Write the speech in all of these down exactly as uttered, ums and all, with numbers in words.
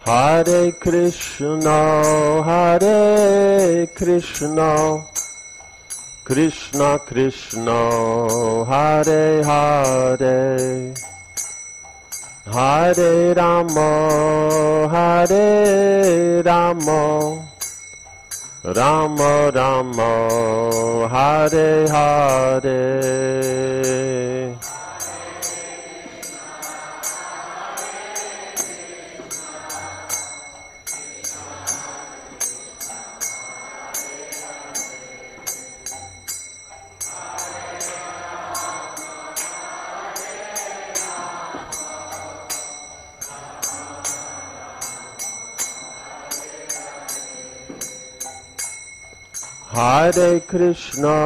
Hare Krishna, Hare Krishna, Krishna Krishna, Hare Hare, Hare Rama, Hare Rama, Rama Rama, Hare Hare. Hare Krishna,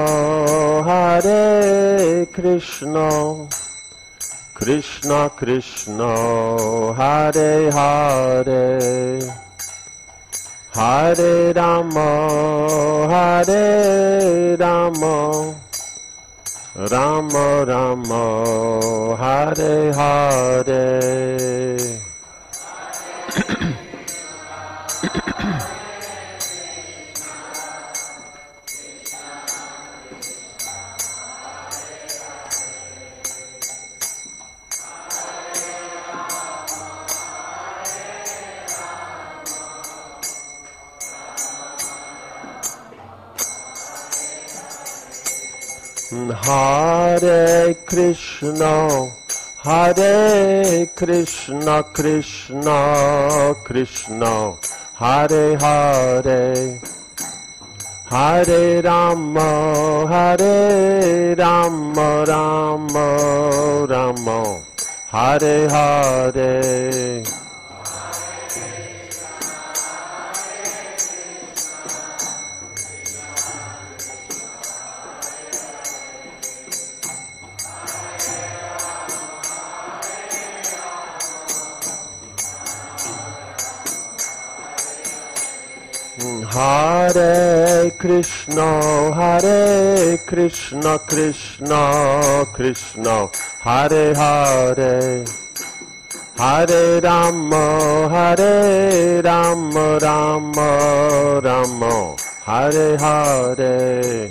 Hare Krishna, Krishna Krishna, Hare Hare, Hare Rama, Hare Rama, Rama Rama, Hare Hare. Hare Krishna, Hare Krishna, Krishna Krishna, Hare Hare, Hare Rama, Hare Rama, Rama Rama, Hare Hare. Hare Krishna, Hare Krishna, Krishna Krishna, Hare Hare, Hare Rama, Hare Rama, Rama Rama, Hare Hare.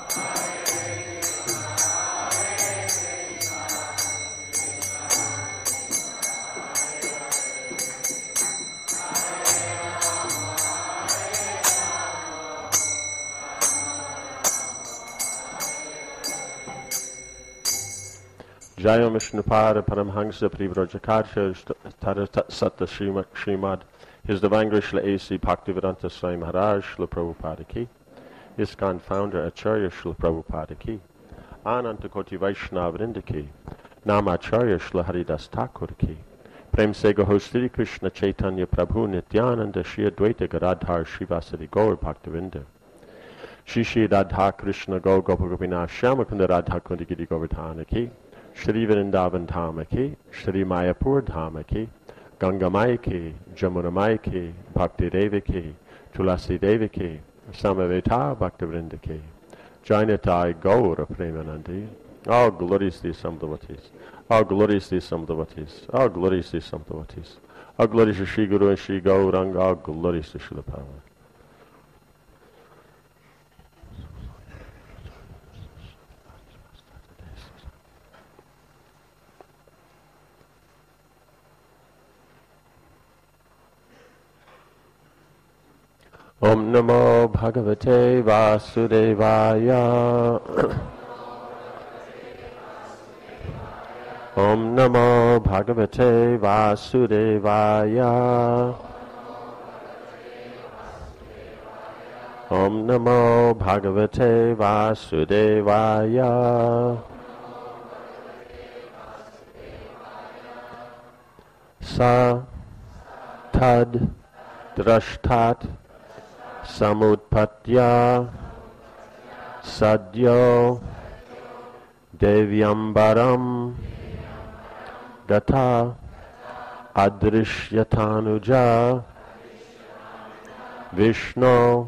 Jaya Vishnupada Paramhansa Privrajakarya Satta Srimad His Divine Grace Shri A C Bhaktivedanta Swami Maharaj Shri Prabhupada Ki, ISKCON Founder Acharya Shri Prabhupada Ki, Ananta Koti Vaishnava Vrinda Ki, Namacharya Shri Haridas Thakur Ki, Prem Se Gaho Shri Krishna Chaitanya Prabhu Nityananda Shri Advaita Gadadhar Srivasadi Gaur Bhaktivinda, Shri Shri Radha Krishna Gaur Gopagopinath Shyamakunda Radha Kundi Giri Govardhana Ki, Shri Vrindavan Dhama Ki, Shri Mayapur Dhama Ki, Ganga Maya Ki, Jamuna Maya Ki, Bhakti Devi Ki, Tulasi Devi Ki, Samaveta Bhaktivinoda Ki, Jainatai Gaura Premanandi. All glories to some devotees. All glories to some devotees. All glories to some devotees. All glories to Shri Guru and Shri Gauranga. All glories to Srila Prabhupada. Om Namo Bhagavate Vasudevaya. Om Namo Bhagavate Vasudevaya. Om Namo Bhagavate Vasudevaya. Sa tad drashtat samutpatya sadyo devyambaram gata adrishyatanuja Vishnu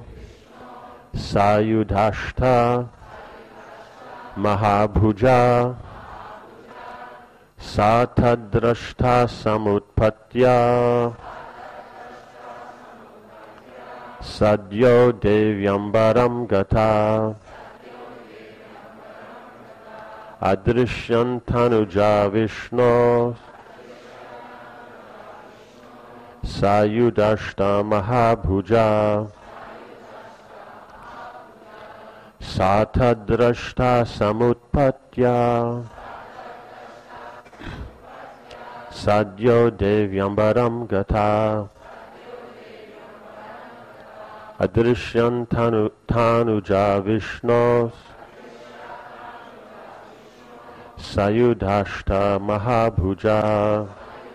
sayudhashta mahabhuja satadrashta samutpatya Sadyo Devyambaram Gata Adrishyantanuja Vishno Sayudashta Mahabhuja Satadrashta Samutpatya Sadyo Devyambaram Gata Adrishyantanuja Vishno Sayudashta Mahabhuja.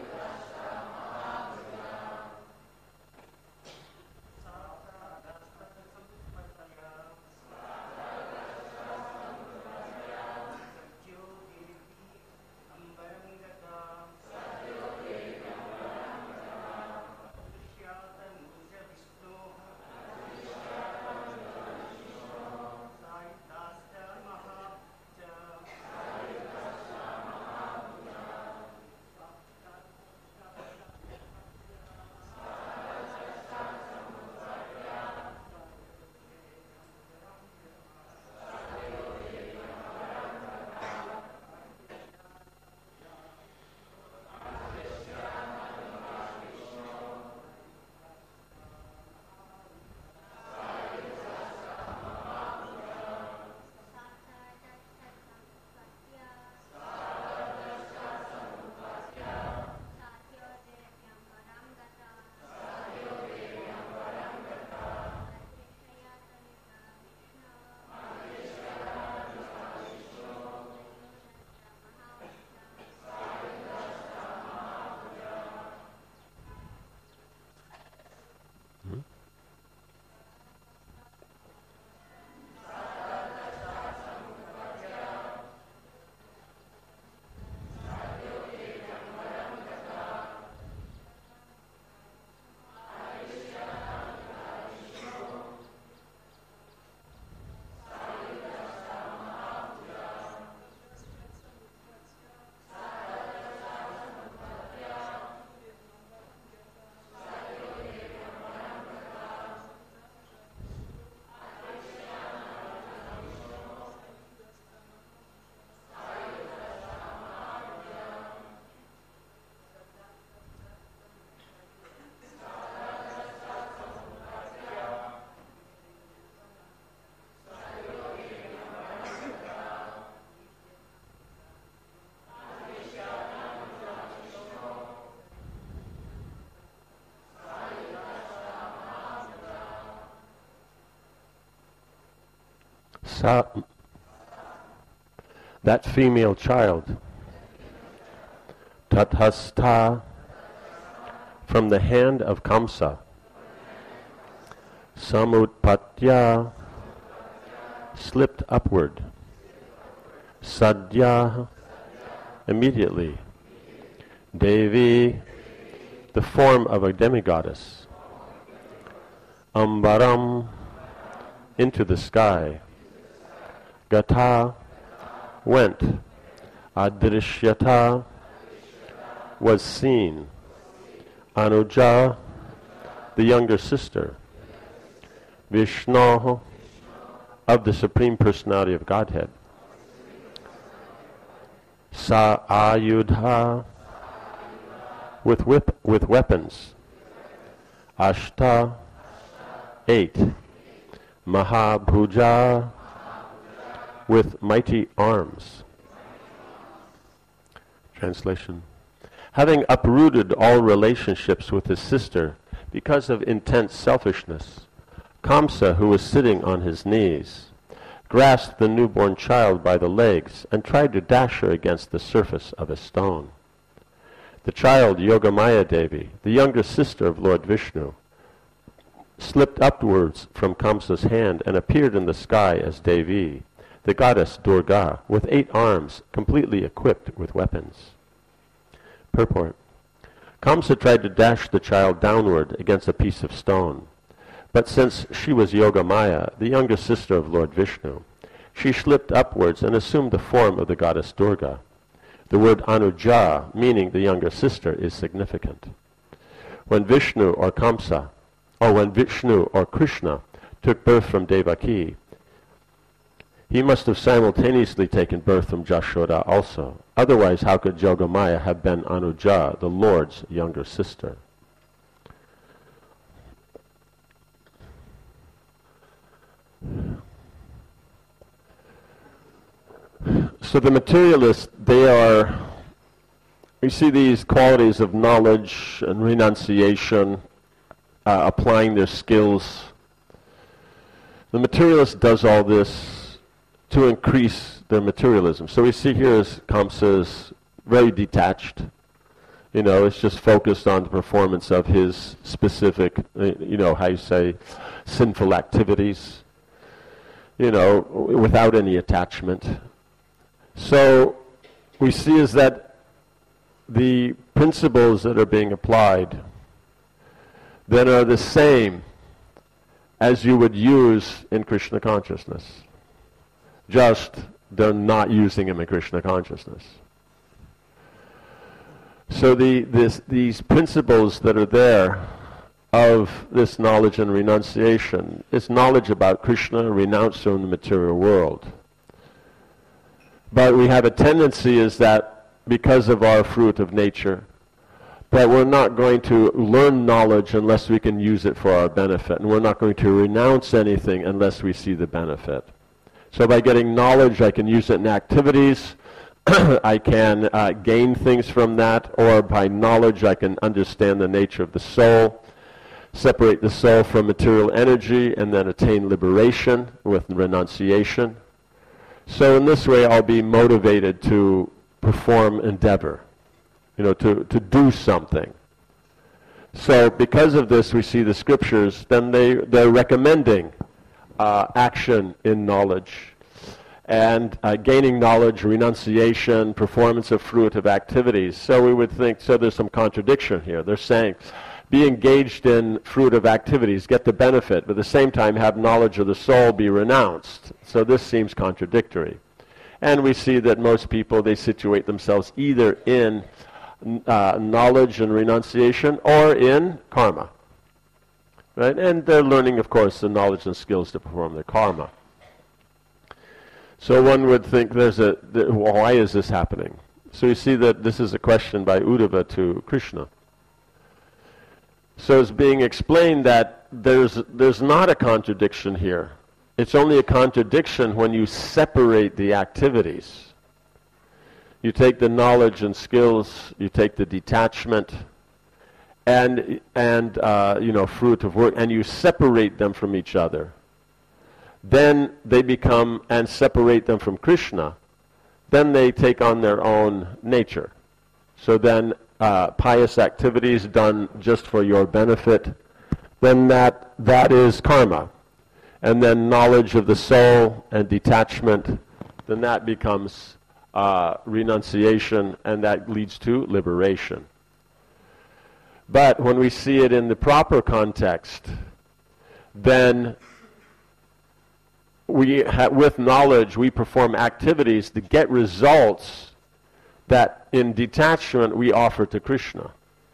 Sa- that female child, Tathastha, from the hand of Kamsa, Samutpatya, slipped upward, Sadhya, immediately, Devi, the form of a demigoddess, Ambaram, into the sky, Gata, went, Adrishyata, was seen, Anuja, the younger sister, Vishnu, of the Supreme Personality of Godhead, Sa Ayudha, with whip, with weapons, Ashta, eight, Mahabhuja, with mighty arms. Translation. Having uprooted all relationships with his sister because of intense selfishness, Kamsa, who was sitting on his knees, grasped the newborn child by the legs and tried to dash her against the surface of a stone. The child, Yogamaya Devi, the younger sister of Lord Vishnu, slipped upwards from Kamsa's hand and appeared in the sky as Devi, the goddess Durga, with eight arms, completely equipped with weapons. Purport. Kamsa tried to dash the child downward against a piece of stone, but since she was Yogamaya, the younger sister of Lord Vishnu, she slipped upwards and assumed the form of the goddess Durga. The word Anuja, meaning the younger sister, is significant. When Vishnu or Kamsa or when Vishnu or Krishna took birth from Devaki, he must have simultaneously taken birth from Jashoda also. Otherwise, how could Yogamaya have been Anuja, the Lord's younger sister? So the materialists, they are, we see these qualities of knowledge and renunciation, uh, applying their skills. The materialist does all this to increase their materialism. So we see here as Kamsa is very detached. You know, it's just focused on the performance of his specific, you know, how you say, sinful activities, you know, without any attachment. So we see is that the principles that are being applied then are the same as you would use in Krishna consciousness. Just they're not using them in Krishna consciousness. So the, this, these principles that are there of this knowledge and renunciation is knowledge about Krishna, renounced from the material world. But we have a tendency is that because of our fruit of nature, that we're not going to learn knowledge unless we can use it for our benefit. And we're not going to renounce anything unless we see the benefit. So by getting knowledge, I can use it in activities. I can uh, gain things from that. Or by knowledge, I can understand the nature of the soul, separate the soul from material energy, and then attain liberation with renunciation. So in this way, I'll be motivated to perform endeavor, you know, to, to do something. So because of this, we see the scriptures, then they, they're recommending uh, action in knowledge. And uh, gaining knowledge, renunciation, performance of fruitive activities. So we would think, so there's some contradiction here. They're saying, be engaged in fruitive activities, get the benefit, but at the same time have knowledge of the soul, be renounced. So this seems contradictory. And we see that most people, they situate themselves either in uh, knowledge and renunciation or in karma. Right? And they're learning, of course, the knowledge and skills to perform their karma. So one would think, there's a, th- why is this happening? So you see that this is a question by Uddhava to Krishna. So it's being explained that there's there's not a contradiction here. It's only a contradiction when you separate the activities. You take the knowledge and skills, you take the detachment, and and uh, you know, fruit of work, and you separate them from each other. Then they become, and separate them from Krishna, then they take on their own nature. So then uh, pious activities done just for your benefit, then that that is karma. And then knowledge of the soul and detachment, then that becomes uh, renunciation, and that leads to liberation. But when we see it in the proper context, then we ha- with knowledge we perform activities to get results that in detachment we offer to Krishna.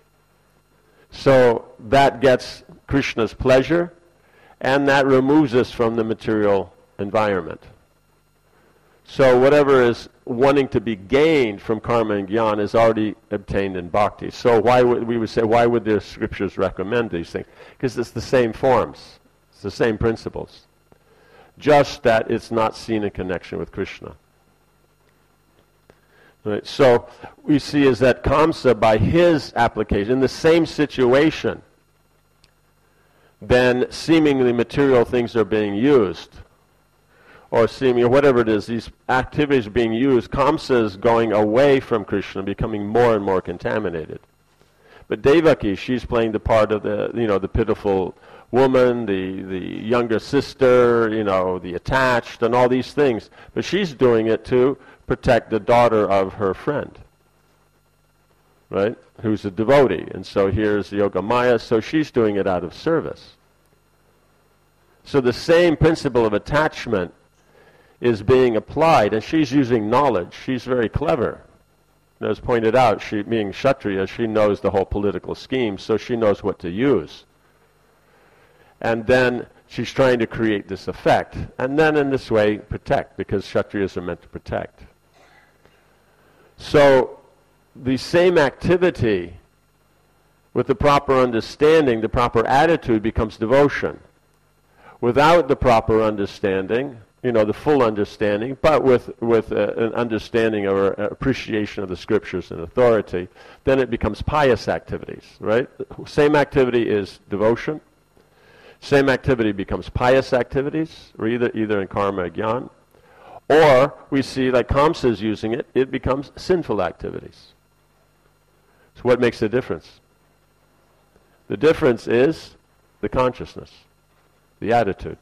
So that gets Krishna's pleasure, and that removes us from the material environment. So whatever is wanting to be gained from karma and jnana is already obtained in bhakti. So why would we would say, why would the scriptures recommend these things? Because it's the same forms, it's the same principles, just that it's not seen in connection with Krishna. Right. So we see is that Kamsa, by his application, in the same situation, then seemingly material things are being used, or seeming, or whatever it is, these activities are being used. Kamsa is going away from Krishna, becoming more and more contaminated. But Devaki, she's playing the part of the, you know, the pitiful woman, the, the younger sister, you know, the attached, and all these things. But she's doing it to protect the daughter of her friend, right, who's a devotee. And so here's Yogamaya, so she's doing it out of service. So the same principle of attachment is being applied, and she's using knowledge. She's very clever. As pointed out, she, being Kshatriya, she knows the whole political scheme, so she knows what to use. And then she's trying to create this effect. And then in this way, protect, because Kshatriyas are meant to protect. So the same activity with the proper understanding, the proper attitude becomes devotion. Without the proper understanding, you know, the full understanding, but with, with uh, an understanding or uh, appreciation of the scriptures and authority, then it becomes pious activities, right? Same activity is devotion. Same activity becomes pious activities, or either, either in karma or jnana. Or we see, like Kamsa is using it, it becomes sinful activities. So what makes the difference? The difference is the consciousness, the attitude.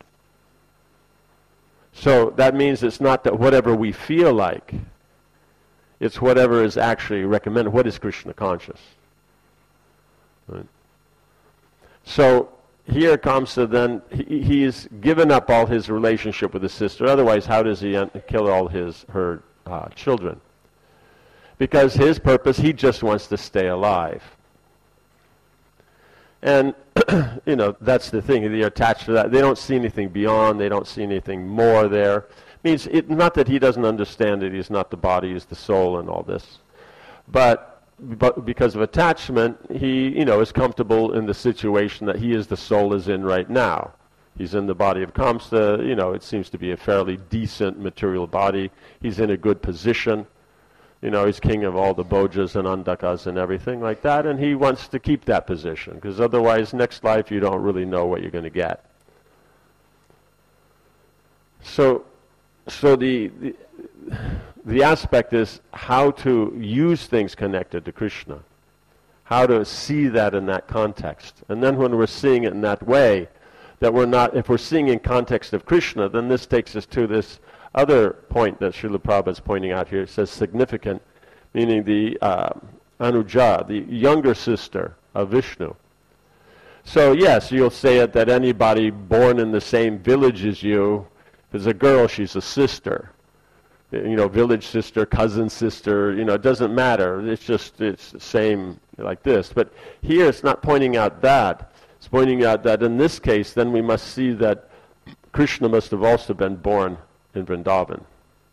So that means it's not that whatever we feel like, it's whatever is actually recommended. What is Krishna conscious? Right? So here Kamsa then, he, he's given up all his relationship with his sister. Otherwise, how does he kill all his her uh, children? Because his purpose, he just wants to stay alive. And, you know, that's the thing. They're attached to that. They don't see anything beyond. They don't see anything more there. It means it, not that he doesn't understand it. He's not the body. He's the soul and all this. But, but because of attachment, he, you know, is comfortable in the situation that he is the soul is in right now. He's in the body of Kamsa. You know, it seems to be a fairly decent material body. He's in a good position. You know, he's king of all the Bhojas and Andakas and everything like that, and he wants to keep that position, because otherwise, next life, you don't really know what you're going to get. So, so the, the, the aspect is how to use things connected to Krishna, how to see that in that context. And then when we're seeing it in that way, that we're not, if we're seeing in context of Krishna, then this takes us to this other point that Srila Prabhupada is pointing out here. It says significant, meaning the uh, Anuja, the younger sister of Vishnu. So yes, you'll say it that anybody born in the same village as you is a girl, she's a sister. You know, village sister, cousin sister, you know, it doesn't matter. It's just, it's the same like this. But here it's not pointing out that. It's pointing out that in this case, then we must see that Krishna must have also been born in Vrindavan.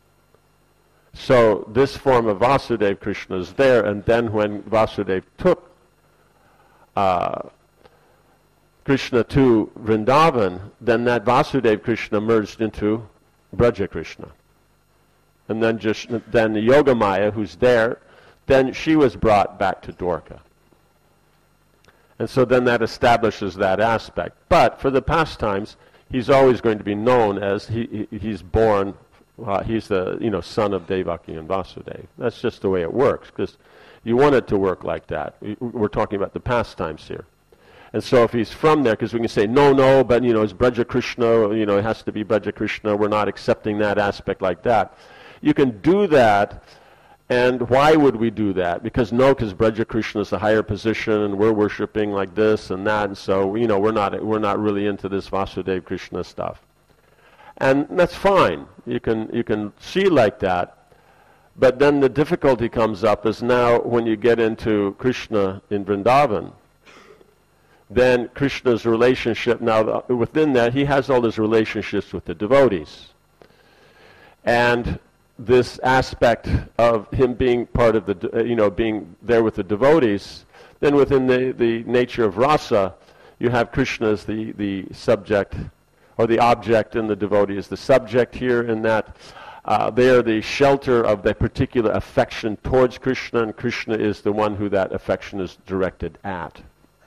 So this form of Vasudeva Krishna is there, and then when Vasudeva took uh, Krishna to Vrindavan, then that Vasudeva Krishna merged into Braja Krishna. And then just then the Yogamaya, who's there, then she was brought back to Dwarka. And so then that establishes that aspect. But for the pastimes, he's always going to be known as he, he he's born, uh, he's the you know son of Devaki and Vasudeva. That's just the way it works, because you want it to work like that. We're talking about the pastimes here. And so if he's from there, because we can say, no, no, but you know, it's Braja Krishna, you know, it has to be Braja Krishna, we're not accepting that aspect like that. You can do that, and why would we do that? Because no, because Braja Krishna is a higher position, and we're worshiping like this and that, and so you know we're not we're not really into this Vasudeva Krishna stuff, and that's fine. You can you can see like that, but then the difficulty comes up is now when you get into Krishna in Vrindavan, then Krishna's relationship now within that he has all his relationships with the devotees, and this aspect of him being part of the, you know, being there with the devotees, then within the, the nature of rasa, you have Krishna as the, the subject, or the object, and the devotee is the subject here, in that uh, they are the shelter of the particular affection towards Krishna, and Krishna is the one who that affection is directed at.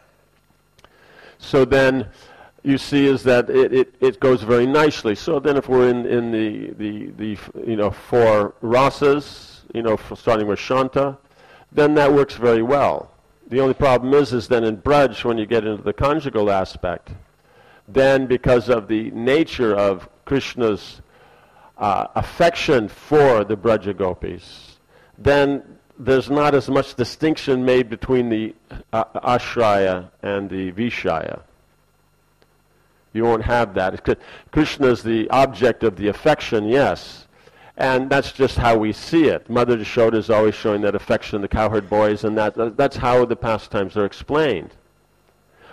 So then, you see is that it, it, it goes very nicely. So then if we're in, in the, the, the, you know, four rasas, you know, starting with Shanta, then that works very well. The only problem is, is then in Braj, when you get into the conjugal aspect, then because of the nature of Krishna's uh, affection for the Braja Gopis, then there's not as much distinction made between the uh, Ashraya and the Vishaya. You won't have that. Krishna is the object of the affection, yes. And that's just how we see it. Mother Yashoda is always showing that affection, the cowherd boys, and that that's how the pastimes are explained.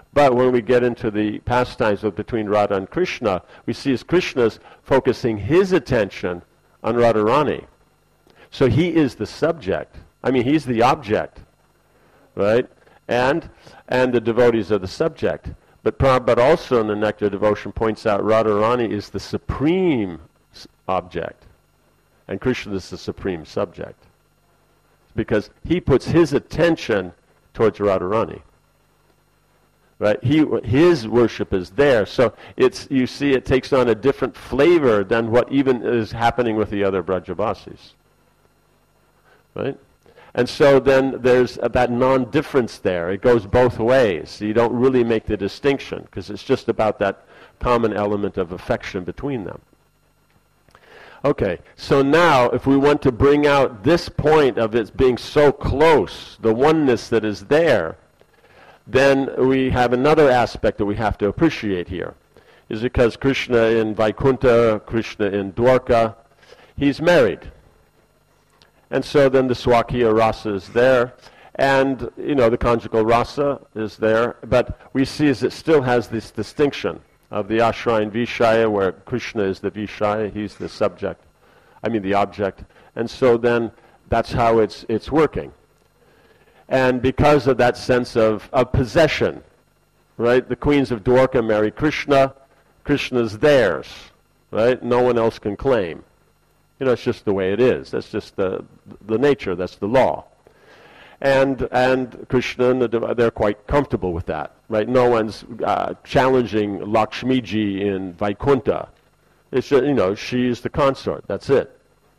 But when we get into the pastimes of between Radha and Krishna, we see as Krishna's focusing his attention on Radharani. So he is the subject. I mean, he's the object, right? And and the devotees are the subject. But Prabhupada also in the Nectar Devotion points out Radharani is the supreme object, and Krishna is the supreme subject. Because he puts his attention towards Radharani. Right? He, his worship is there. So it's, you see it takes on a different flavor than what even is happening with the other Brajabasis. Right? And so then there's that non-difference there. It goes both ways. You don't really make the distinction because it's just about that common element of affection between them. Okay, so now if we want to bring out this point of it being so close, the oneness that is there, then we have another aspect that we have to appreciate here. Is because Krishna in Vaikuntha, Krishna in Dwarka, he's married. And so then the Swakiya rasa is there, and you know the conjugal rasa is there, but we see as it still has this distinction of the Ashray and Vishaya, where Krishna is the Vishaya, he's the subject, I mean the object, and so then that's how it's it's working. And because of that sense of, of possession, right, the queens of Dwarka marry Krishna, Krishna's theirs, right, no one else can claim. You know, it's just the way it is. That's just the the nature. That's the law. And and Krishna, and the, they're quite comfortable with that, right? No one's uh, challenging Lakshmiji in Vaikuntha. It's just, you know, she's the consort. That's it.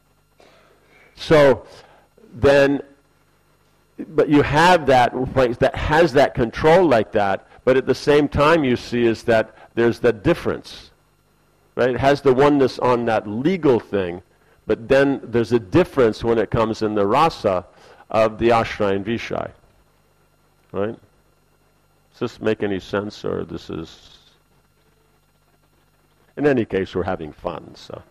So then, but you have that place that has that control like that. But at the same time, you see is that there's that difference, right? It has the oneness on that legal thing. But then there's a difference when it comes in the rasa of the Ashray and Vishai. Right? Does this make any sense, or this is... In any case, we're having fun, so...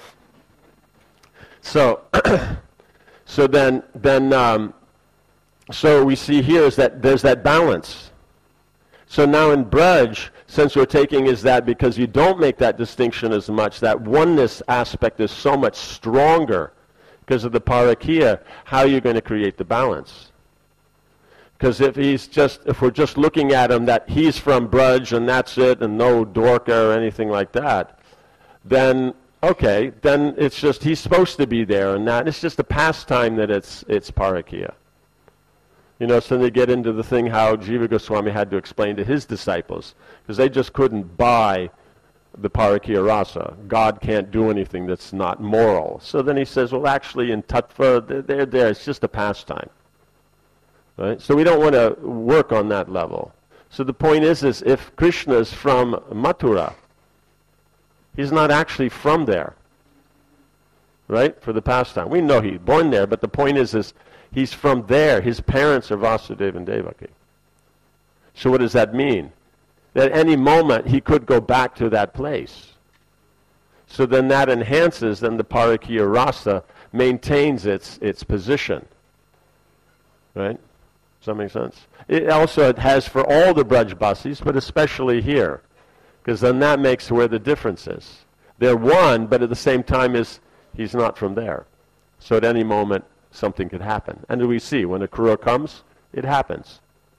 So, so then, then um, so we see here is that there's that balance. So now in Braj, since we're taking is that because you don't make that distinction as much, that oneness aspect is so much stronger because of the Parakiya, how are you going to create the balance? Because if he's just, if we're just looking at him that he's from Braj and that's it, and no Dwarka or anything like that, then okay, then it's just he's supposed to be there, and that it's just a pastime that it's it's Parakiya. You know, so they get into the thing how Jiva Goswami had to explain to his disciples, because they just couldn't buy the Parakiya rasa. God can't do anything that's not moral. So then he says, well, actually in Tattva, they're, they're there. It's just a pastime. Right? So we don't want to work on that level. So the point is, is if Krishna is from Mathura, he's not actually from there. Right? For the pastime. We know he's born there, but the point is, is he's from there. His parents are Vasudeva and Devaki. So what does that mean? That at any moment he could go back to that place. So then that enhances, then the Parakiya rasa maintains its its position. Right? Does that make sense? It also it has for all the Brajbasis, but especially here. Because then that makes where the difference is. They're one, but at the same time is he's not from there. So at any moment something could happen. And we see, when a Krura comes, it happens.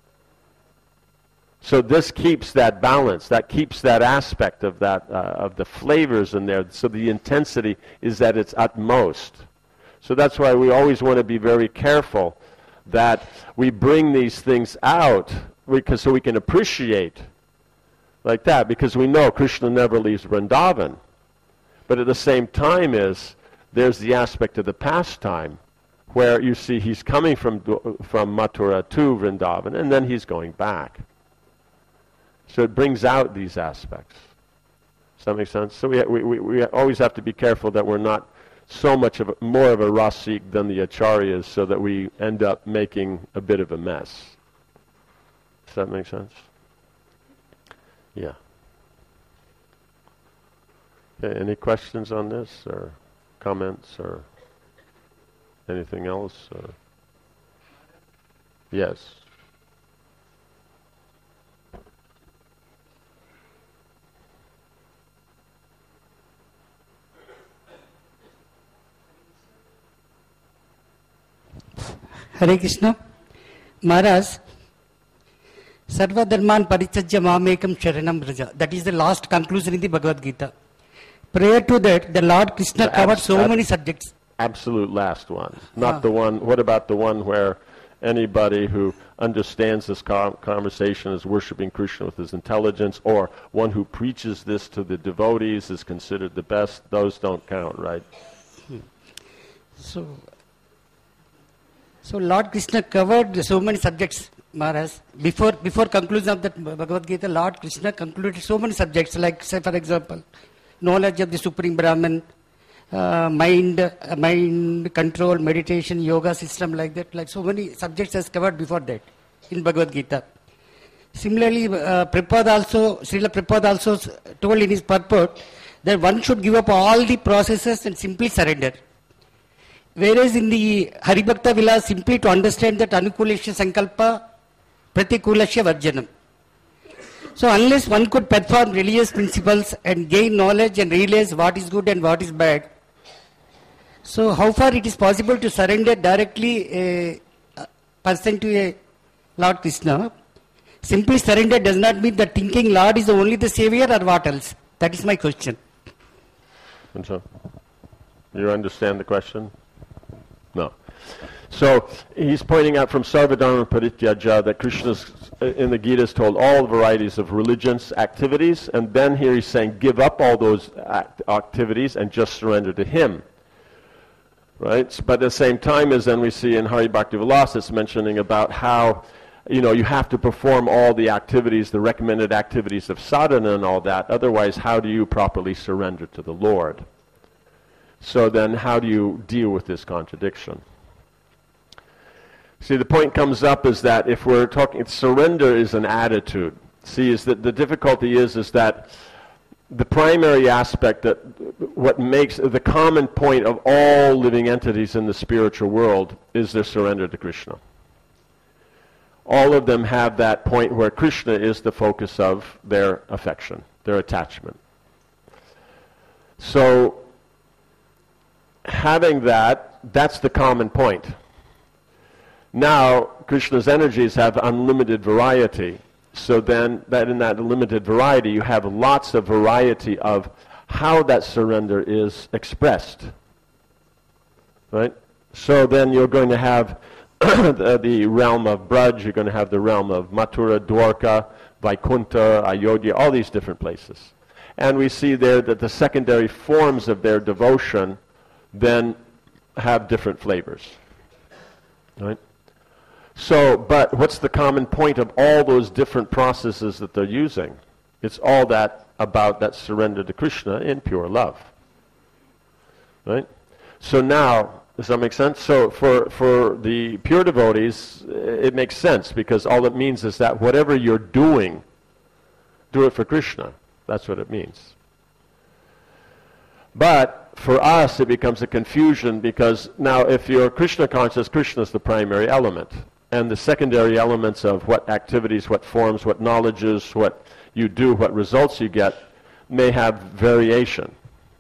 So this keeps that balance, that keeps that aspect of that, uh, of the flavors in there, so the intensity is at its utmost. So that's why we always want to be very careful that we bring these things out, because so we can appreciate like that, because we know Krishna never leaves Vrindavan. But at the same time is, there's the aspect of the pastime, where you see he's coming from from Mathura to Vrindavan, and then he's going back. So it brings out these aspects. Does that make sense? So we we we always have to be careful that we're not so much of a, more of a rasik than the acharyas, so that we end up making a bit of a mess. Does that make sense? Yeah. Okay, any questions on this, or comments, or anything else? Or? Yes. Hare Krishna. Maharaj, Sarva Dharman Parityajya Mamekam Sharanam Raja. That is the last conclusion in the Bhagavad Gita. Prior to that, the Lord Krishna The covered abs- so ab- many subjects. Absolute last one. Not Ah. the one, what about the one where anybody who understands this com- conversation is worshiping Krishna with his intelligence, or one who preaches this to the devotees is considered the best? Those don't count, right? So, so Lord Krishna covered so many subjects, Maharaj. Before before conclusion of that Bhagavad Gita, Lord Krishna concluded so many subjects, like, say, for example, knowledge of the Supreme Brahman, uh, mind, uh, mind control, meditation, yoga system, like that. Like so many subjects as covered before that in Bhagavad Gita. Similarly, uh, Prabhupada also, Srila Prabhupada also s- told in his purport that one should give up all the processes and simply surrender. Whereas in the Haribhakta Vilas, simply to understand that Anukulasya Sankalpa, Pratikulasya Varjanam. So unless one could perform religious principles and gain knowledge and realize what is good and what is bad, so how far it is possible to surrender directly a, a person to a Lord Krishna? Simply surrender does not mean that thinking Lord is only the savior, or what else? That is my question. And so, you understand the question? No. So he's pointing out from Sarvadharma Parityaja that Krishna's in the Gita is told all varieties of religious activities, and then here he's saying give up all those act- activities and just surrender to him. Right? But at the same time as then we see in Hari Bhakti Vilas, it's mentioning about how, you know, you have to perform all the activities, the recommended activities of sadhana and all that. Otherwise, how do you properly surrender to the Lord? So then how do you deal with this contradiction? See, the point comes up is that if we're talking, surrender is an attitude. See, is that the difficulty is, is that the primary aspect, that what makes the common point of all living entities in the spiritual world is their surrender to Krishna. All of them have that point where Krishna is the focus of their affection, their attachment. So, having that, that's the common point. Now, Krishna's energies have unlimited variety. So then, that in that limited variety, you have lots of variety of how that surrender is expressed. Right? So then you're going to have the, the realm of Braj, you're going to have the realm of Mathura, Dwarka, Vaikuntha, Ayodhya, all these different places. And we see there that the secondary forms of their devotion then have different flavors. Right? So, but what's the common point of all those different processes that they're using? It's all that about that surrender to Krishna in pure love. Right? So now, does that make sense? So for, for the pure devotees, it makes sense, because all it means is that whatever you're doing, do it for Krishna. That's what it means. But for us, it becomes a confusion, because now if you're Krishna conscious, Krishna is the primary element. And the secondary elements of what activities, what forms, what knowledges, what you do, what results you get, may have variation.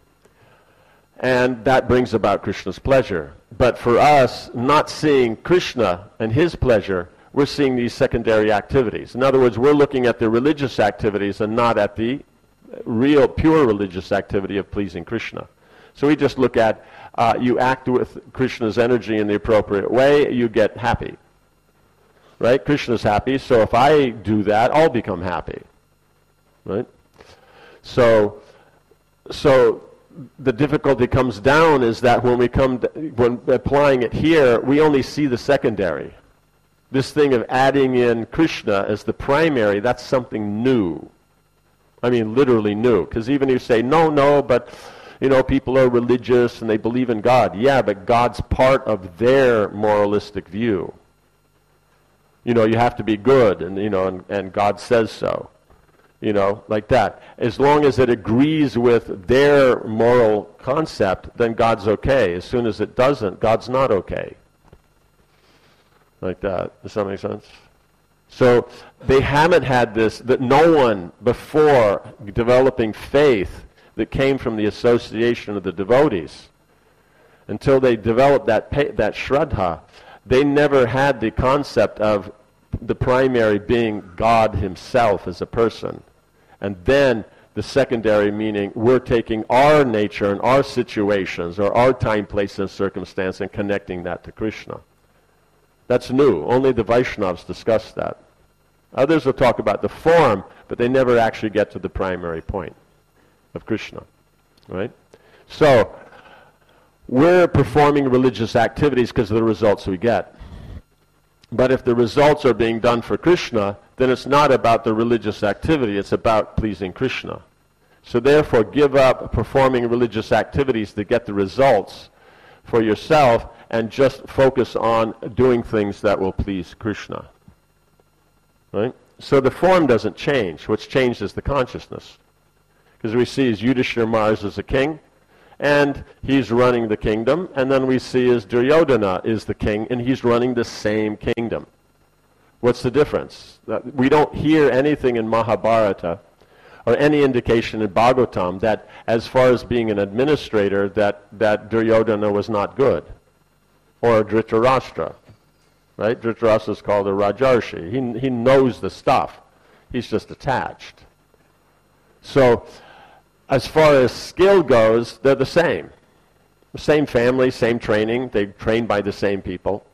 And that brings about Krishna's pleasure. But for us, not seeing Krishna and his pleasure, we're seeing these secondary activities. In other words, we're looking at the religious activities and not at the real, pure religious activity of pleasing Krishna. So we just look at, uh, you act with Krishna's energy in the appropriate way, you get happy. Right? Krishna's happy, so if I do that, I'll become happy. Right? So, so the difficulty comes down is that when we come, to, when applying it here, we only see the secondary. This thing of adding in Krishna as the primary, that's something new. I mean, literally new. Because even if you say, no, no, but, you know, people are religious and they believe in God. Yeah, but God's part of their moralistic view. You know, you have to be good, and, you know, and, and God says so. You know, like that. As long as it agrees with their moral concept, then God's okay. As soon as it doesn't, God's not okay. Like that. Does that make sense? So they haven't had this, that no one before developing faith that came from the association of the devotees, until they developed that that shraddha, they never had the concept of the primary being God himself as a person. And then the secondary meaning, we're taking our nature and our situations or our time, place, and circumstance and connecting that to Krishna. That's new. Only the Vaishnavas discuss that. Others will talk about the form, but they never actually get to the primary point of Krishna. Right? So, we're performing religious activities because of the results we get. But if the results are being done for Krishna, then it's not about the religious activity, it's about pleasing Krishna. So therefore, give up performing religious activities to get the results for yourself and just focus on doing things that will please Krishna. Right? So the form doesn't change. What's changed is the consciousness. Because we see as Yudhishthira Maharaj as a king, and he's running the kingdom, and then we see as Duryodhana is the king, and he's running the same kingdom. What's the difference? We don't hear anything in Mahabharata or any indication in Bhagavatam that as far as being an administrator that, that Duryodhana was not good. Or Dhritarashtra. Right? Dhritarashtra is called a Rajarshi. He, he knows the stuff. He's just attached. So, as far as skill goes, they're the same. The same family, same training. They're trained by the same people.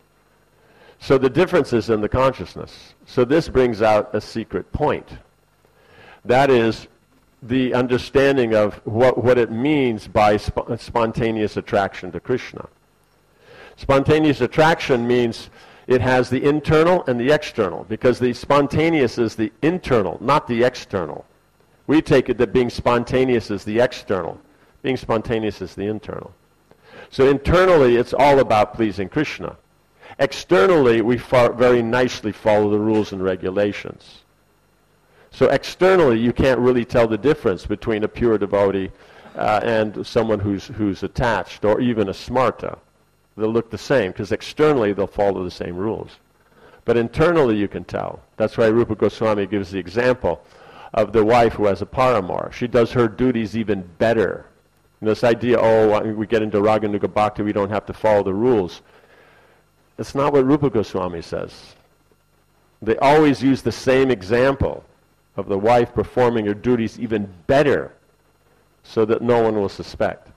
So the difference is in the consciousness. So this brings out a secret point. That is the understanding of what, what it means by sp- spontaneous attraction to Krishna. Spontaneous attraction means it has the internal and the external, because the spontaneous is the internal, not the external. We take it that being spontaneous is the external. Being spontaneous is the internal. So internally, it's all about pleasing Krishna. Externally, we far, very nicely follow the rules and regulations. So externally, you can't really tell the difference between a pure devotee uh, and someone who's, who's attached, or even a smarta. They'll look the same, because externally, they'll follow the same rules. But internally, you can tell. That's why Rupa Goswami gives the example of the wife who has a paramour. She does her duties even better. And this idea, oh, we get into Raganuga Bhakti, we don't have to follow the rules. That's not what Rupa Goswami says. They always use the same example of the wife performing her duties even better so that no one will suspect.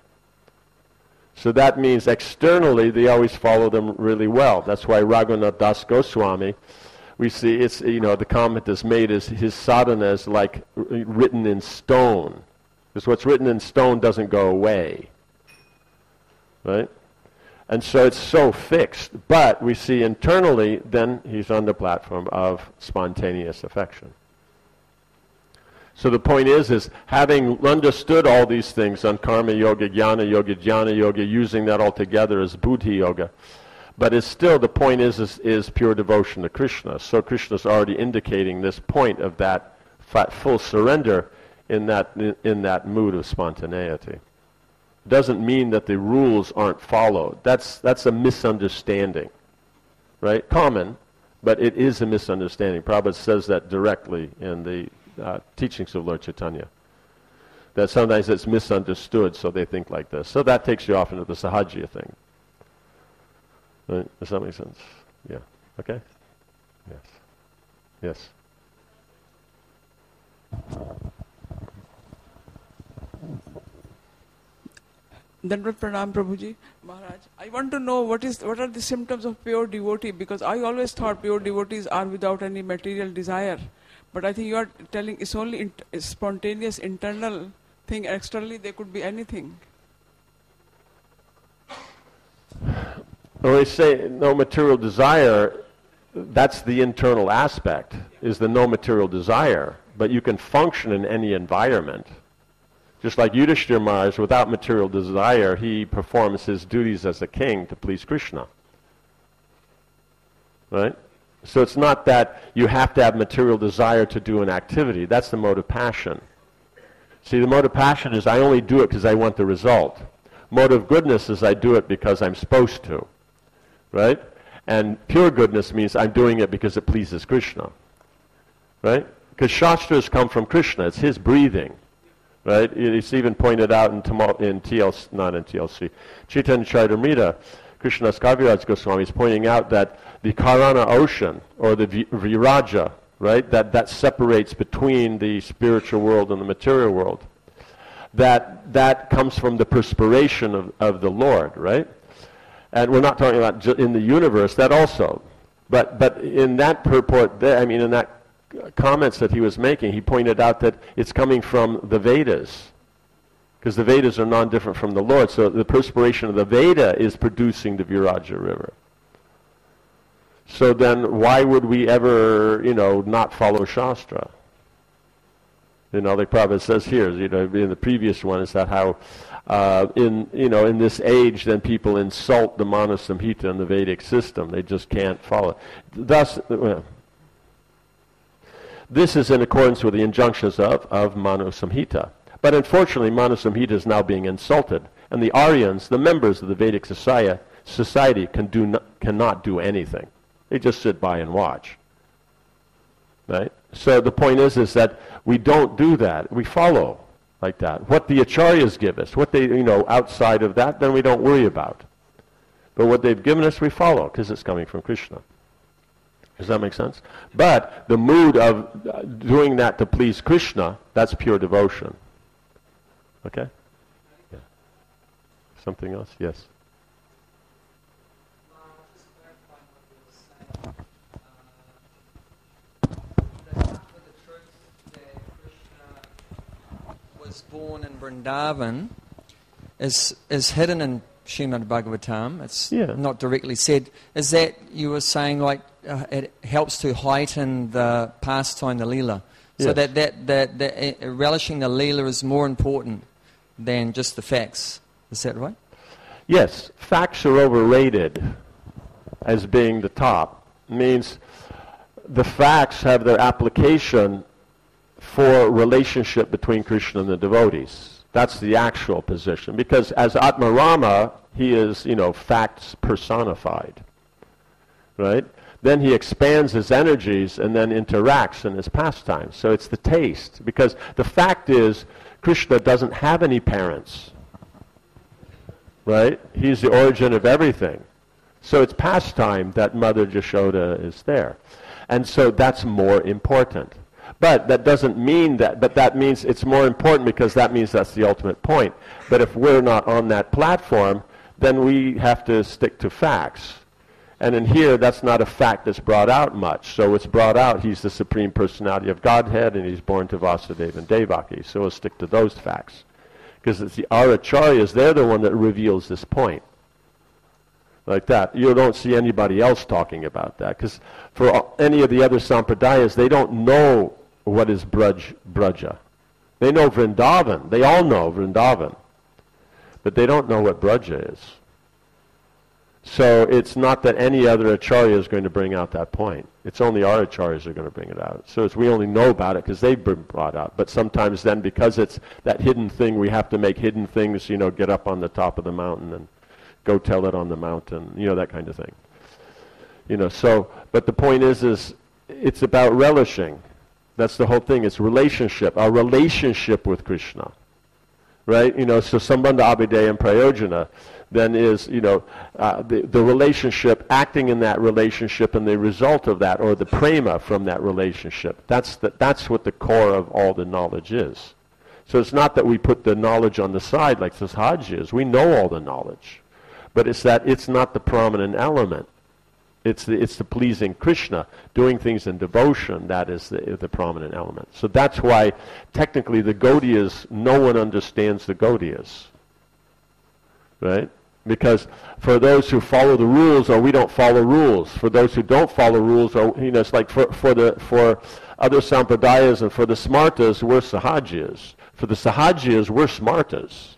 So that means externally they always follow them really well. That's why Raghunath Das Goswami, we see it's, you know, the comment is made is his sadhana is like written in stone. Because what's written in stone doesn't go away. Right? And so it's so fixed. But we see internally, then he's on the platform of spontaneous affection. So the point is, is having understood all these things on karma yoga, jnana yoga, jnana yoga, using that all together as buddhi yoga, but it's still, the point is, is, is pure devotion to Krishna. So Krishna's already indicating this point of that full surrender in that, in, in that mood of spontaneity. It doesn't mean that the rules aren't followed. That's, that's a misunderstanding, right? Common, but it is a misunderstanding. Prabhupada says that directly in the uh, teachings of Lord Chaitanya. That sometimes it's misunderstood, so they think like this. So that takes you off into the Sahajya thing. Right? Does that make sense? Yeah. Okay? Yes. Yes. Dandvat Pranam Prabhuji, Maharaj. I want to know what is what are the symptoms of pure devotee, because I always thought pure devotees are without any material desire. But I think you are telling it's only in, it's spontaneous internal thing. Externally there could be anything. When we say no material desire, that's the internal aspect, is the no material desire. But you can function in any environment. Just like Yudhishthira Maharaj, without material desire, he performs his duties as a king to please Krishna. Right? So it's not that you have to have material desire to do an activity. That's the mode of passion. See, the mode of passion is I only do it because I want the result. Mode of goodness is I do it because I'm supposed to. Right? And pure goodness means I'm doing it because it pleases Krishna. Right? Because Shastras come from Krishna. It's his breathing. Right? It's even pointed out in, in T L C, not in T L C, Chaitanya Charitamrita. Krishnadas Kaviraj Goswami is pointing out that the Karana ocean, or the Viraja, right, that, that separates between the spiritual world and the material world, that that comes from the perspiration of, of the Lord, right? And we're not talking about ju- in the universe, that also. But but in that purport, there, I mean, in that comments that he was making, he pointed out that it's coming from the Vedas, because the Vedas are non-different from the Lord. So the perspiration of the Veda is producing the Viraja river. So then why would we ever, you know, not follow Shastra? You know, like Prabhupada says here, you know, in the previous one, is that how uh, in, you know, in this age, then people insult the Manu Samhita and the Vedic system. They just can't follow it. Thus, well, this is in accordance with the injunctions of, of Manu Samhita. But unfortunately, Manu Samhita is now being insulted. And the Aryans, the members of the Vedic society, society can do no, cannot do anything. They just sit by and watch. Right? So the point is, is that we don't do that. We follow like that. What the acharyas give us, what they, you know, outside of that, then we don't worry about. But what they've given us, we follow, because it's coming from Krishna. Does that make sense? But the mood of uh, doing that to please Krishna, that's pure devotion. Okay? Yeah. Something else? Yes. Was born in Vrindavan is is hidden in Srimad Bhagavatam. It's yeah. not directly said. Is that you were saying like uh, it helps to heighten the pastime, the Leela? So yes. that, that, that, that uh, relishing the Leela is more important than just the facts. Is that right? Yes. Facts are overrated as being the top. Means the facts have their application for relationship between Krishna and the devotees. That's the actual position. Because as Atmarama, he is, you know, facts personified. Right? Then he expands his energies and then interacts in his pastimes. So it's the taste. Because the fact is, Krishna doesn't have any parents. Right? He's the origin of everything. So it's pastime that Mother Jashoda is there. And so that's more important. But that doesn't mean that, but that means it's more important because that means that's the ultimate point. But if we're not on that platform, then we have to stick to facts. And in here, that's not a fact that's brought out much. So it's brought out, he's the Supreme Personality of Godhead, and he's born to Vasudeva and Devaki. So we'll stick to those facts. Because it's the Acharyas, they're the one that reveals this point. Like that. You don't see anybody else talking about that. Because for any of the other sampradayas, they don't know what is Braj, Braja. They know Vrindavan. They all know Vrindavan. But they don't know what Braja is. So it's not that any other acharya is going to bring out that point. It's only our acharyas are going to bring it out. So it's, we only know about it because they've been brought out. But sometimes then, because it's that hidden thing, we have to make hidden things, you know, get up on the top of the mountain and go tell it on the mountain, you know, that kind of thing. You know, so, but the point is, is it's about relishing. That's the whole thing. It's relationship, our relationship with Krishna. Right? You know, so Sambandha Abhideya and Prayojana then is, you know, uh, the, the relationship, acting in that relationship and the result of that, or the prema from that relationship. That's, the, that's what the core of all the knowledge is. So it's not that we put the knowledge on the side like Sahaj is. We know all the knowledge. But it's that it's not the prominent element. It's the, it's the pleasing Krishna, doing things in devotion, that is the, the prominent element. So that's why, technically, the Gaudiyas, no one understands the Gaudiyas. Right? Because for those who follow the rules, or we don't follow rules. For those who don't follow rules, or, you know, it's like for, for, the, for other sampradayas and for the smartas, we're Sahajias. For the Sahajias, we're smartas.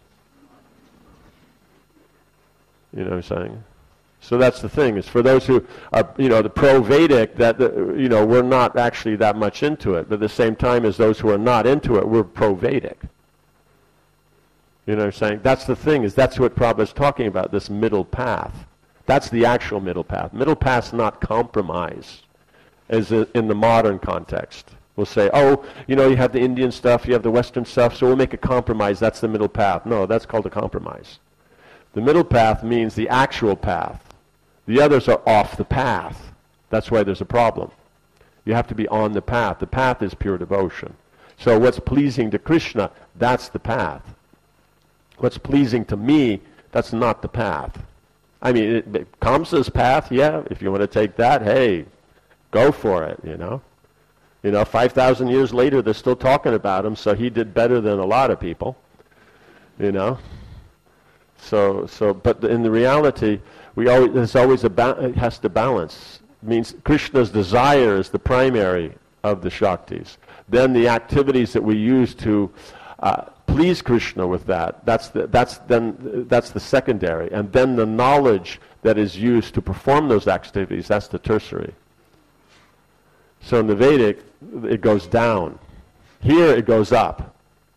You know what I'm saying? So that's the thing, is for those who are, you know, the pro-Vedic, that, the, you know, we're not actually that much into it. But at the same time as those who are not into it, we're pro-Vedic. You know what I'm saying? That's the thing, is that's what Prabhupada's talking about, this middle path. That's the actual middle path. Middle path's not compromise, as in the modern context. We'll say, oh, you know, you have the Indian stuff, you have the Western stuff, so we'll make a compromise. That's the middle path. No, that's called a compromise. The middle path means the actual path. The others are off the path. That's why there's a problem. You have to be on the path. The path is pure devotion. So what's pleasing to Krishna, that's the path. What's pleasing to me, that's not the path. I mean, it, it, Kamsa's path, yeah, if you want to take that, hey, go for it, you know. You know, five thousand years later, they're still talking about him, so he did better than a lot of people, you know. So, so, but in the reality, we always, there's always a, ba- it has to balance. It means Krishna's desire is the primary of the Shaktis. Then the activities that we use to uh, please Krishna with that, that's the, that's then that's the secondary, and then the knowledge that is used to perform those activities, that's the tertiary. So in the Vedic, it goes down. Here it goes up,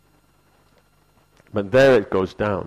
but there it goes down.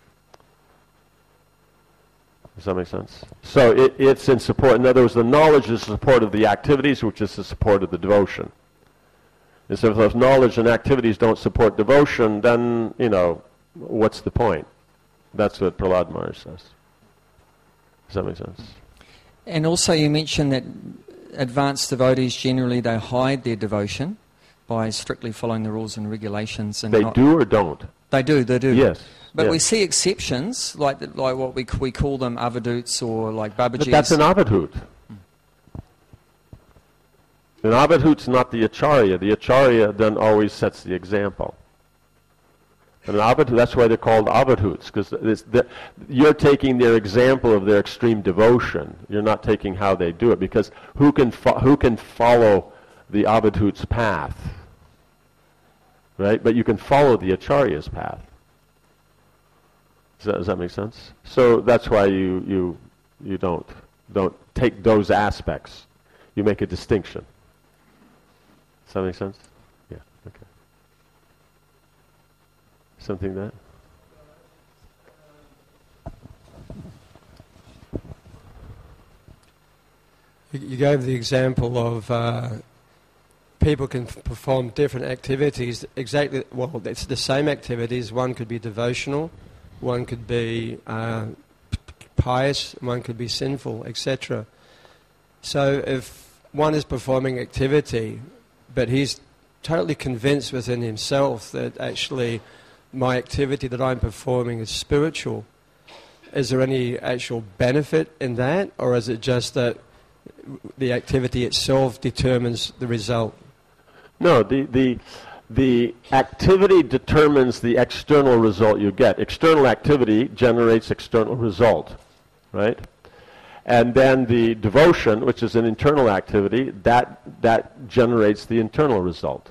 Does that make sense? So it, it's in support. In other words, the knowledge is support of the activities, which is the support of the devotion. And so if those knowledge and activities don't support devotion, then, you know, what's the point? That's what Prahlad Maharaj says. Does that make sense? And also you mentioned that advanced devotees generally they hide their devotion by strictly following the rules and regulations. And they not, do or don't? They do, they do. Yes. But yes. we see exceptions, like the, like what we we call them avadhuts or like Babajis. But that's an avadhut. An avadhut's not the acharya. The acharya then always sets the example. And an avadhut, that's why they're called avadhuts, because you're taking their example of their extreme devotion. You're not taking how they do it, because who can fo- who can follow the avadhut's path, right? But you can follow the acharya's path. Does that, does that make sense? So that's why you you you don't don't take those aspects. You make a distinction. Does that make sense? Yeah. Okay. Something that. You gave the example of uh, people can f- perform different activities. Exactly. Well, it's the same activities. One could be devotional. One could be uh, pious, one could be sinful, et cetera. So if one is performing activity, but he's totally convinced within himself that actually my activity that I'm performing is spiritual, is there any actual benefit in that, or is it just that the activity itself determines the result? No, the the... The activity determines the external result you get. External activity generates external result, right? And then the devotion, which is an internal activity, that that generates the internal result.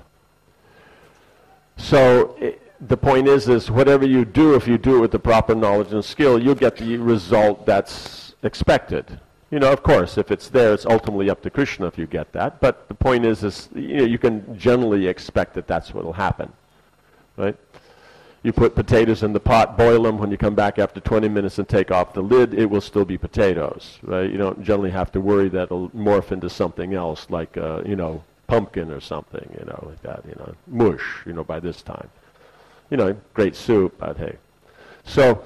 So it, the point is, is whatever you do, if you do it with the proper knowledge and skill, you'll get the result that's expected. You know, of course, if it's there, it's ultimately up to Krishna if you get that. But the point is, is you know, you can generally expect that that's what will happen, right? You put potatoes in the pot, boil them. When you come back after twenty minutes and take off the lid, it will still be potatoes, right? You don't generally have to worry that it'll morph into something else, like uh, you know, pumpkin or something, you know, like that. You know, mush. You know, by this time, you know, great soup, but hey, so.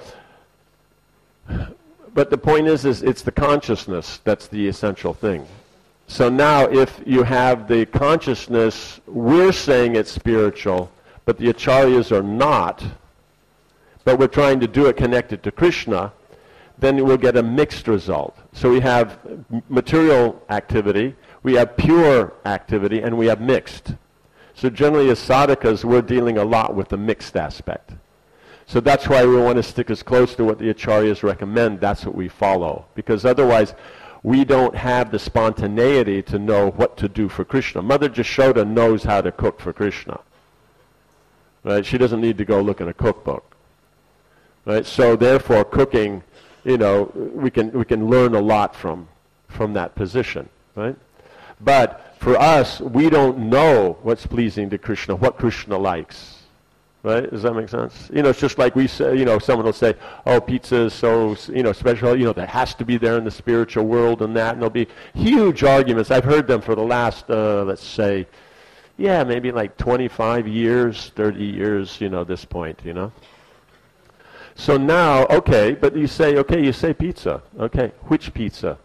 But the point is, is it's the consciousness that's the essential thing. So now if you have the consciousness, we're saying it's spiritual, but the acharyas are not, but we're trying to do it connected to Krishna, then we'll get a mixed result. So we have material activity, we have pure activity, and we have mixed. So generally as sadhakas, we're dealing a lot with the mixed aspect. So that's why we want to stick as close to what the acharyas recommend. That's what we follow. Because otherwise, we don't have the spontaneity to know what to do for Krishna. Mother Jashoda knows how to cook for Krishna. Right? She doesn't need to go look in a cookbook. Right? So therefore, cooking, you know, we can we can learn a lot from from that position. Right? But for us, we don't know what's pleasing to Krishna, what Krishna likes. Right? Does that make sense? You know, it's just like we say, you know, someone will say, oh, pizza is so, you know, special, you know, that has to be there in the spiritual world and that, and there'll be huge arguments. I've heard them for the last, uh, let's say, yeah, maybe like twenty-five years, thirty years, you know, this point, you know. So now, okay, but you say, okay, you say pizza. Okay, which pizza?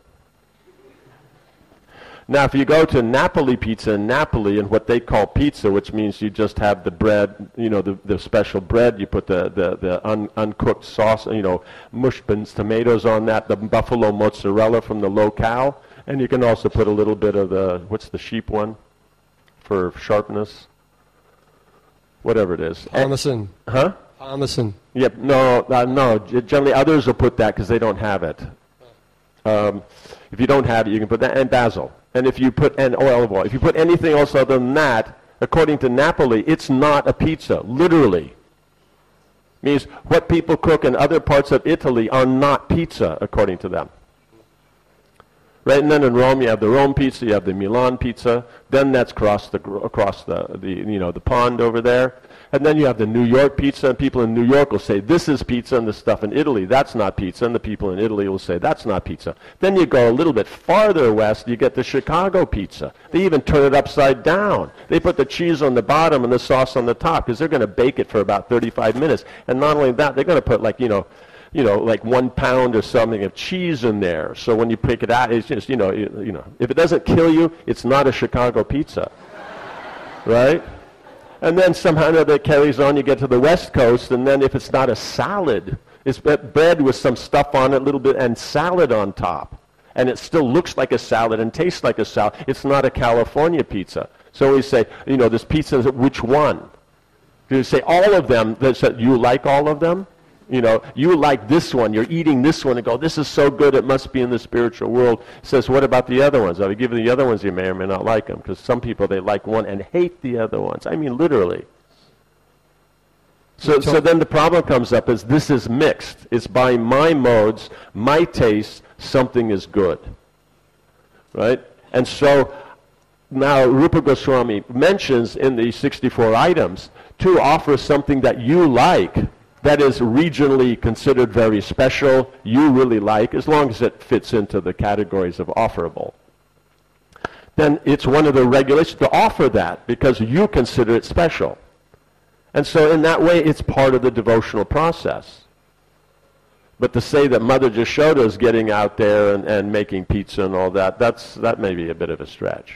Now, if you go to Napoli Pizza in Napoli and what they call pizza, which means you just have the bread, you know, the, the special bread, you put the, the, the un, uncooked sauce, you know, mushed beans, tomatoes on that, the buffalo mozzarella from the locale, and you can also put a little bit of the, what's the sheep one for sharpness? Whatever it is. Parmesan. Huh? Parmesan. Yep, no, uh, no, generally others will put that because they don't have it. Um, if you don't have it, you can put that, and basil. And if you put an olive oil, if you put anything else other than that, according to Napoli, it's not a pizza, literally. Means what people cook in other parts of Italy are not pizza, according to them. Right, and then in Rome you have the Rome pizza, you have the Milan pizza, then that's across the across the, the you know the pond over there. And then you have the New York pizza, and people in New York will say, this is pizza, and the stuff in Italy, that's not pizza, and the people in Italy will say, that's not pizza. Then you go a little bit farther west, you get the Chicago pizza. They even turn it upside down. They put the cheese on the bottom and the sauce on the top, because they're going to bake it for about thirty-five minutes. And not only that, they're going to put like, you know, you know, like one pound or something of cheese in there. So when you pick it out, it's just, you know, you, you know, if it doesn't kill you, it's not a Chicago pizza. Right? And then somehow or another it carries on, you get to the West Coast, and then if it's not a salad, it's bread with some stuff on it, a little bit, and salad on top. And it still looks like a salad and tastes like a salad. It's not a California pizza. So we say, you know, this pizza, which one? Do you say all of them? They say, you like all of them? You know, you like this one, you're eating this one, and go, this is so good, it must be in the spiritual world. It says, what about the other ones? I would give you the other ones, you may or may not like them, because some people, they like one and hate the other ones. I mean, literally. So, so then the problem comes up is this is mixed. It's by my modes, my taste, something is good. Right? And so now Rupa Goswami mentions in the sixty-four items to offer something that you like, that is regionally considered very special, you really like, as long as it fits into the categories of offerable. Then it's one of the regulations to offer that because you consider it special. And so in that way, it's part of the devotional process. But to say that Mother Jashoda is getting out there and, and making pizza and all that, that's, that may be a bit of a stretch.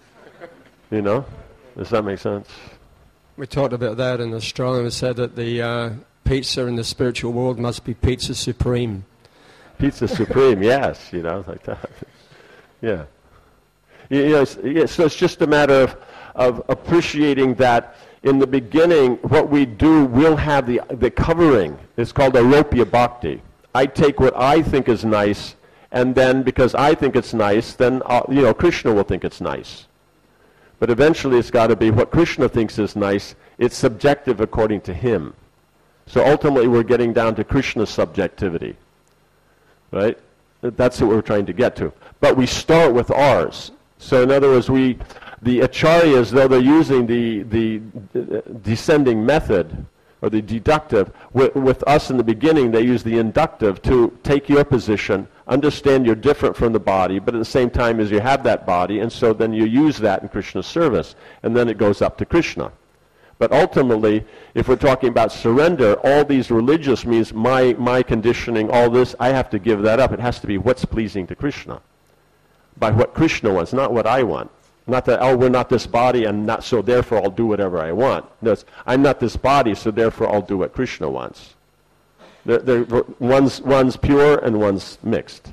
You know? Does that make sense? We talked about that in Australia. We said that the uh, pizza in the spiritual world must be pizza supreme. Pizza supreme, yes, you know, like that. Yeah. You know, it's, yeah, so it's just a matter of, of appreciating that in the beginning, what we do will have the, the covering. It's called aropya bhakti. I take what I think is nice, and then because I think it's nice, then, uh, you know, Krishna will think it's nice. But eventually it's got to be what Krishna thinks is nice. It's subjective according to him. So ultimately we're getting down to Krishna's subjectivity. Right? That's what we're trying to get to. But we start with ours. So in other words, we, the acharyas, though they're using the, the uh, descending method, or the deductive, with, with us in the beginning they use the inductive to take your position, understand you're different from the body, but at the same time as you have that body, and so then you use that in Krishna's service, and then it goes up to Krishna. But ultimately, if we're talking about surrender, all these religious means my, my conditioning, all this, I have to give that up. It has to be what's pleasing to Krishna. By what Krishna wants, not what I want. Not that, oh, we're not this body, and not so therefore I'll do whatever I want. No, it's, I'm not this body, so therefore I'll do what Krishna wants. They're, they're, one's, one's pure and one's mixed.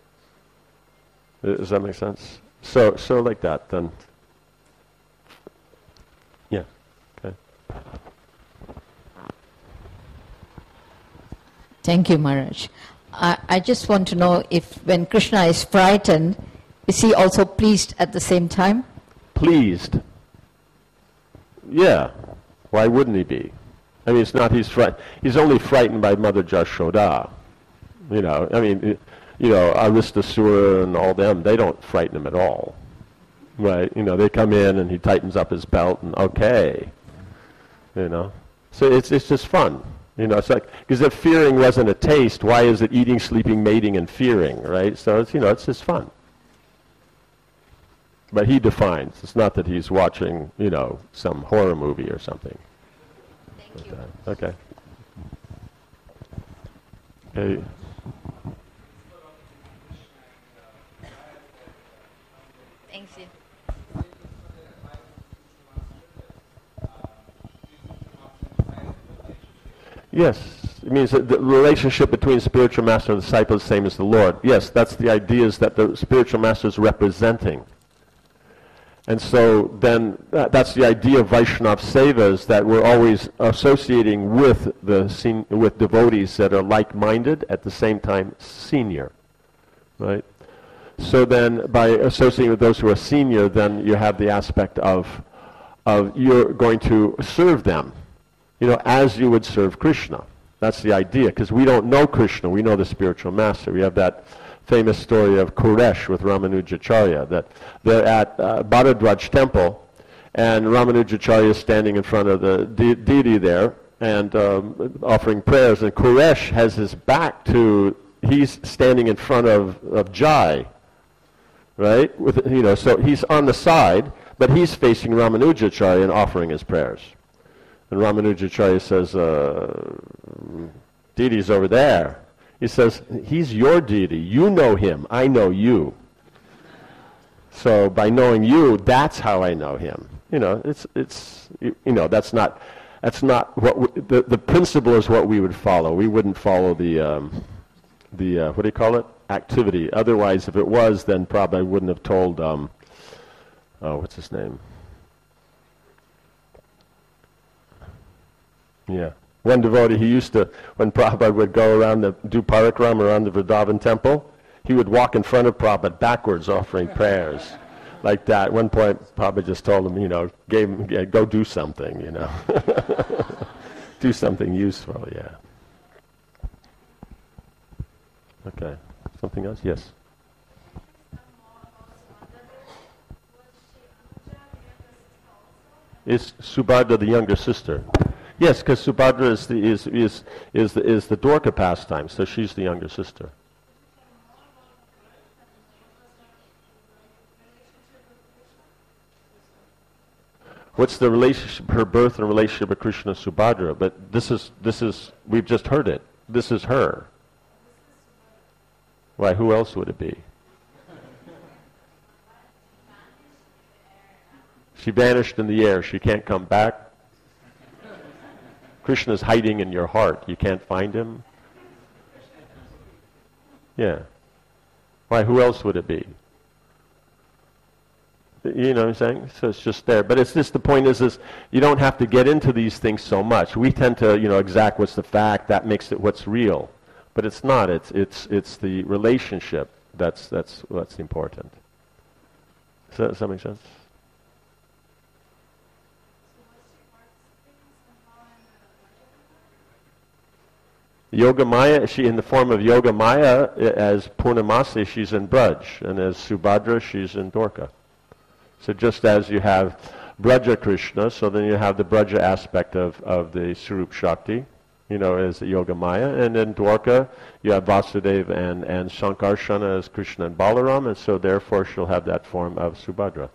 Does that make sense? So, so like that, then. Yeah. Okay. Thank you, Maharaj. I, I just want to know if when Krishna is frightened, is he also pleased at the same time? Pleased. Yeah. Why wouldn't he be? I mean, it's not he's frightened. He's only frightened by Mother Jashoda. You know, I mean, you know, Aristasura and all them, they don't frighten him at all. Right? You know, they come in and he tightens up his belt and okay. You know. So it's it's just fun. You know, it's like, because if fearing wasn't a taste, why is it eating, sleeping, mating, and fearing, right? So it's, you know, it's just fun. But he defines. It's not that he's watching, you know, some horror movie or something. Thank you. Okay. Okay. Thanks, yeah. Yes, it means that the relationship between spiritual master and disciple is the same as the Lord. Yes, that's the ideas that the spiritual master is representing. And so then uh, that's the idea of Vaishnava Seva, is that we're always associating with the sen- with devotees that are like-minded, at the same time senior, right? So then by associating with those who are senior, then you have the aspect of of you're going to serve them, you know, as you would serve Krishna. That's the idea, because we don't know Krishna, we know the spiritual master. We have that famous story of Kuresh with Ramanujacharya, that they're at uh, Bharadwaj temple, and Ramanujacharya is standing in front of the de- deity there, and um, offering prayers, and Kuresh has his back to, he's standing in front of, of Jai, right? With, you know, so he's on the side, but he's facing Ramanujacharya and offering his prayers. And Ramanujacharya says, uh, deity's over there. He says, he's your deity. You know him. I know you. So by knowing you, that's how I know him. You know, it's, it's you, you know, that's not, that's not what, we, the, the principle is what we would follow. We wouldn't follow the, um, the uh, what do you call it? Activity. Otherwise, if it was, then probably I wouldn't have told, um, oh, what's his name? Yeah. One devotee, he used to, when Prabhupada would go around the, do parikrama around the Vrindavan temple, he would walk in front of Prabhupada backwards offering prayers. Like that. At one point, Prabhupada just told him, you know, gave him, yeah, go do something, you know. Do something useful, yeah. Okay. Something else? Yes. Is Subhadra the younger sister? Yes, because Subhadra is the is is is the is the Dwarka pastime, so she's the younger sister. What's the relationship, her birth and relationship with Krishna and Subhadra? But this is this is we've just heard it. This is her. Why? Who else would it be? She vanished in the air. She can't come back. Krishna's hiding in your heart. You can't find him. Yeah. Why? Who else would it be? You know what I'm saying? So it's just there. But it's just, the point is, is you don't have to get into these things so much. We tend to, you know, exact what's the fact, that makes it what's real. But it's not. It's it's it's the relationship that's that's what's important. Does that, does that make sense? Yoga Maya, she in the form of Yoga Maya, as Purnamasi, she's in Braj, and as Subhadra, she's in Dwarka. So just as you have Braja Krishna, so then you have the Braja aspect of, of the Sarup Shakti, you know, as Yoga Maya, and in Dwarka, you have Vasudeva and, and Sankarsana as Krishna and Balaram, and so therefore she'll have that form of Subhadra.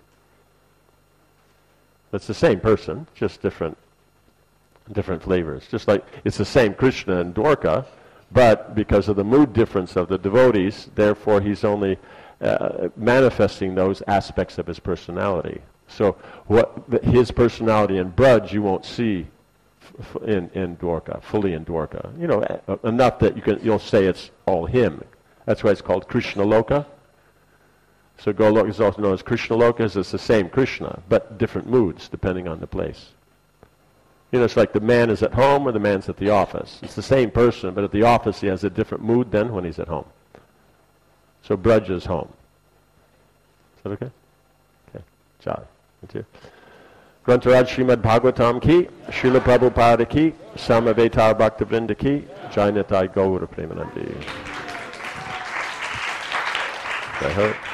It's the same person, just different different flavors. Just like it's the same Krishna in Dwarka, but because of the mood difference of the devotees, therefore he's only uh, manifesting those aspects of his personality. So what the, his personality in Braj you won't see f- in in Dwarka, fully in Dwarka. You know, uh, enough that you can you'll say it's all him. That's why it's called Krishna Loka. So Goloka is also known as Krishna Loka. It's the same Krishna, but different moods depending on the place. You know, it's like the man is at home or the man's at the office. It's the same person, but at the office he has a different mood than when he's at home. So Braj is home. Is that okay? Okay. Ciao. Thank you. Grantaraj Srimad Bhagavatam ki, Srila Prabhupada ki, Samaveta Bhaktivinoda ki, Jainatai Gaura Premanandi. That hurt?